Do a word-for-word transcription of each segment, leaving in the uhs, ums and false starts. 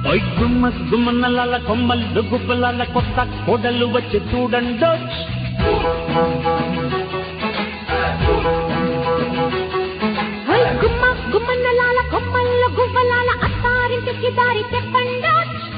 గుమ్మ గుమ్మన్నలాల కొమ్మలు గుబ్బలాల కొత్త కోడలు వచ్చి చూడండి. గుమ్మ గుమ్మన్నలాల కొమ్మలు గుబ్బలాల అత్తారింటికి దారి చెప్పండి.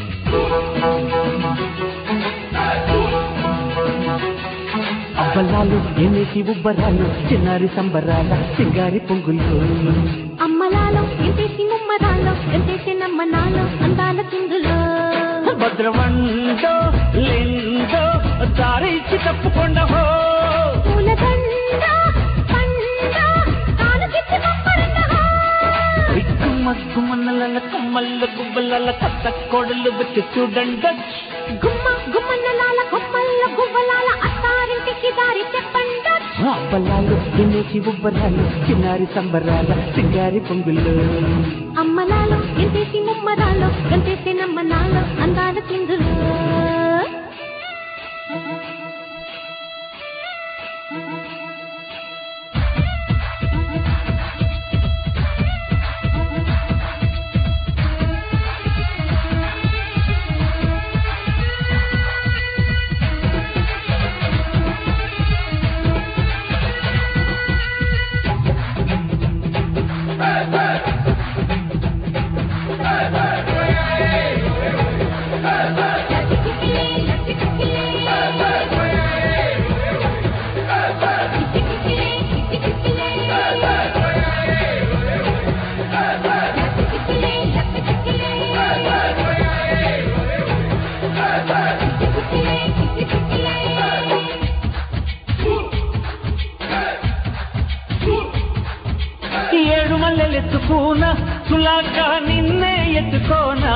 అబ్బలాలు ఎన్నేసి ఉబ్బరాలు చిన్నారి సంబరాల సింగారి పొంగులు. అమ్మలాలో ఎంతేసి ముమ్మరాలో ఎంతేసి నమ్మనాలో అందాల చిందులో. భద్రవండో లేందో దారిచ్చి తప్పకుండా హో. పూలదండ పండ కాలుకిచ్చి పంపరండ హో. గుమ్మ గుమ్మన్నలాల కొమ్మలు గుబ్బలాల కొత్త కోడలు వచ్చి చూడండి. గుమ్మ గుమ్మన్నలాల కొమ్మల గువ్వలాల అత్తారింటికి దారి చెప్పండి. అబ్బలాలు ఎన్నేసి ఉబ్బరాలు చిన్నారి సంబరాల సింగారి పొంగులు. అమ్మలాలో ఎంతేసి ముమ్మరాలో ఎంతేసి నమ్మనాలో అందాల చిందులో. ఏడు మల్లెలెత్తుకోనా సులాగా నిన్నే ఎత్తుకోనా.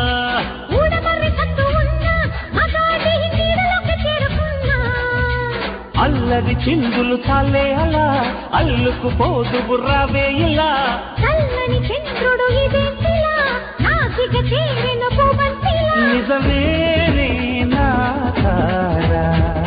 అల్లరి చిందులు చాలే అలా అల్లుకు పోదు బుర్రావే ఇలా. చల్లని చంద్రుడు ఇదేంటిలా నాసిక చేరెను పూవంతిలా. నిజమేనే నా తారా.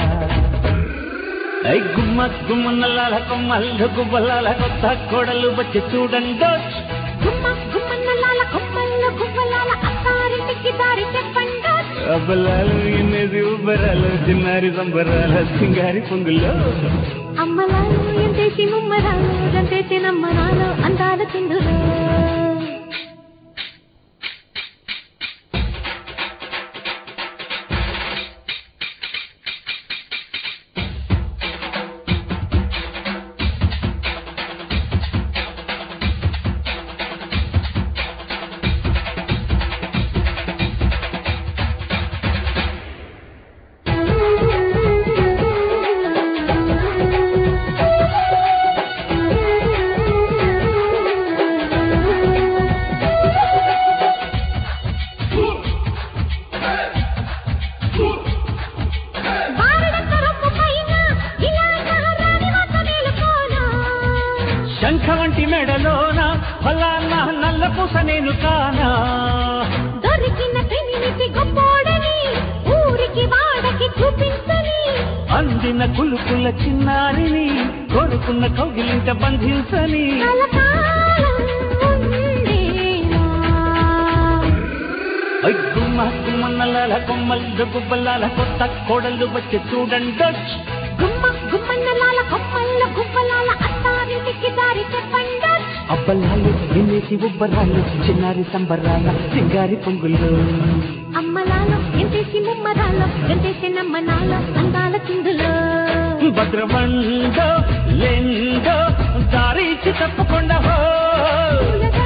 ఐ గుమ్మ గుమ్మన్నలాల కొమ్మలు గుబ్బలాల కొత్త కోడలు వచ్చి చూడండి. గుమ్మ గుమ్మన్నలాల కొమ్మలు గువ్వలాల అత్తారింటికి దారి చెప్పండి. అబ్బలాలు ఎన్నేసి ఉబ్బరాలు చిన్నారి సంబరాల సింగారి పొంగులు. అమ్మలాలు ఎంతేసి ముమ్మరాలు ఎంతేసి నమ్మరాలు అందాల చిందులో. శంఖ వంటి మెడలోన ఫలానా నల్ల పూస నేను కానా. దొరికిన పెనిమిటి గొప్పోడని ఊరికి వాడకి చూపించని. అందిన కులుకుల చిన్నారిని కోరుకున్న కౌగిలింట బంధించని. గుమ్మ గుమ్మన్నలాల కొమ్మలు గుబ్బలాల కొత్త కోడలు వచ్చి చూడండి. గుమ్మ గుమ్మన్నలాల కొమ్మలు గువ్వలాల అత్తారింటికి దారి చెప్పండి. అబ్బలాలు ఎన్నేసి ఉబ్బరాలు చిన్నారి సంబరాల సింగారి పొంగులు. అమ్మలాలో ఎంతేసి ముమ్మరాలో ఎంతేసి నమ్మనాలో అందాల చిందులో. భద్రవండో లేందో దారిచ్చి తప్పకుండా హో.